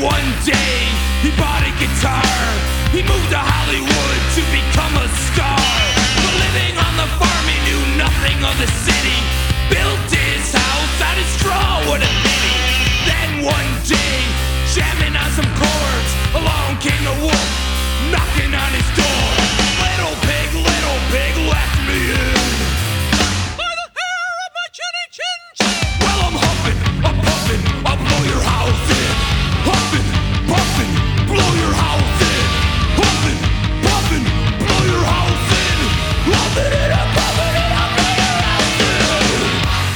one day, he bought a guitar. He moved to Hollywood to become a star. But living on the farm, he knew nothing of the city. Built his house out of straw, what a pity. Then one day, jamming on some chords, along came the wolf, knocking on his door. Little pig, let me in. By the hair of my chinny chin chin. Well, I'm huffing, I'm puffing, I'll blow your house in. Huffing, puffing, blow your house in. Huffing, puffing, blow your house in. Huffing it up, puffing it up, blow your house in.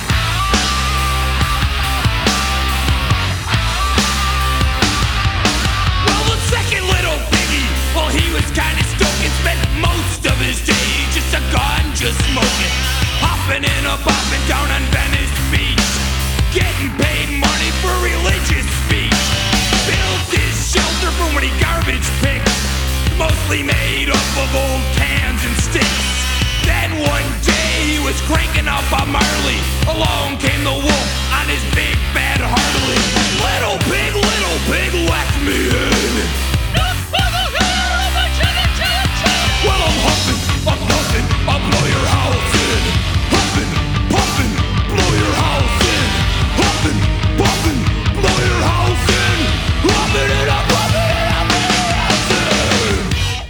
Well, the second little piggy, well, he was kinda stoked and spent most of his day just a ganja smoking. Hopping and a bopping down on Venice Beach, getting paid money for religious speech. Built his shelter from when he garbage picked, mostly made up of old cans and sticks. Then one day he was cranking up on Marley. Along came the wolf on his big bad Harley. Little pig, let me in. Not by the hair of my chinny chin chin. Well, I'm huffing, I'm puffing, I'll blow your house in. Huffing, puffing, blow your house in. Huffing, puffing, blow your house in. Huffing it up, puffing it up, blow your house in.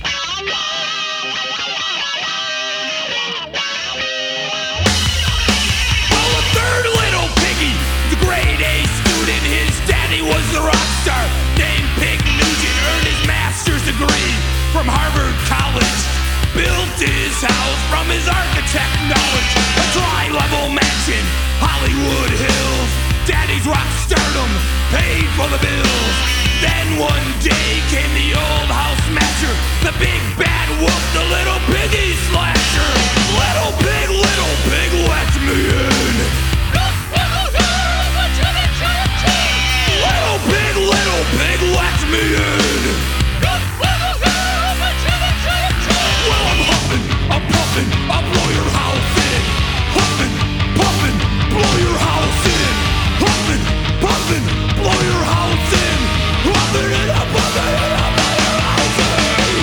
Well, a third little piggy, the grade A student, his daddy was the rock star named Pig Nugent, earned his master's degree from Harvard College. Built his house from his architect knowledge, a tri-level mansion, Hollywood Hills. Daddy's rock stardom paid for the bills. Then one day came the old house smasher, the big bad wolf, the little piggy slasher. Little pig, let me in. Not by the hair of my chinny chin chin. Little pig, let me in. Not by the hair of my chinny chin chin. Well, I'm huffing, I'm puffing, I'll blow your house in. Huffing, puffing, blow your house in. Huffing, puffing, blow your house in. Huffing it up, blow your house in.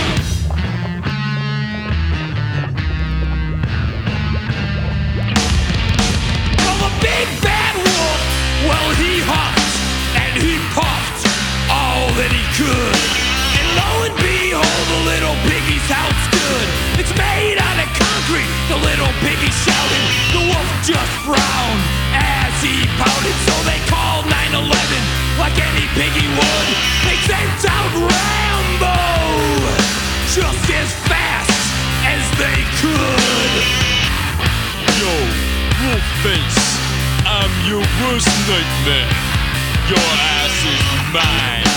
Well, the big bad wolf, well, he huffed and he puffed all that he could. And lo and behold, the little piggy's house stood. It's made out of concrete, the little piggy shouted. The wolf just frowned as he pouted. So they called 911 like any piggy would. They sent out Rambo just as fast as they could. Yo, Wolfface, I'm your worst nightmare. Your ass is mine.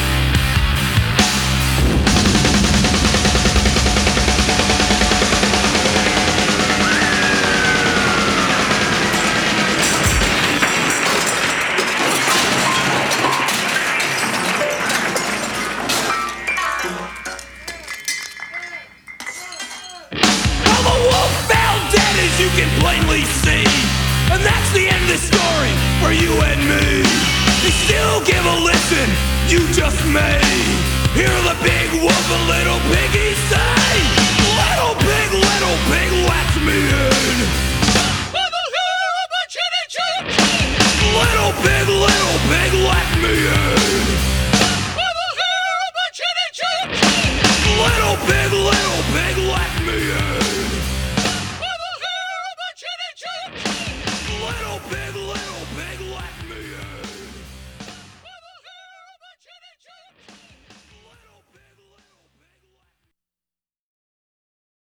Well, the wolf fell dead, as you can plainly see. And that's the end of the story for you and me. You still give a listen, you just may hear the big wolf, a little pig